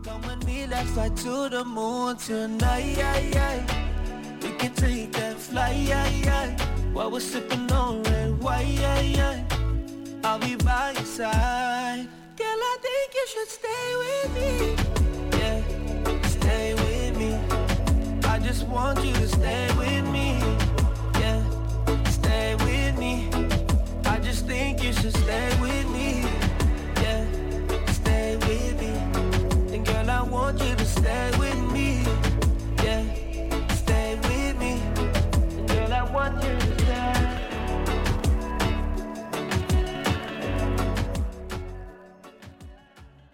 Come with me, let's fly to the moon tonight. We can take that flight while we're sipping on red wine. I'll be by your side. Girl, I think you should stay with me. Yeah, stay with me. I just want you to stay with me.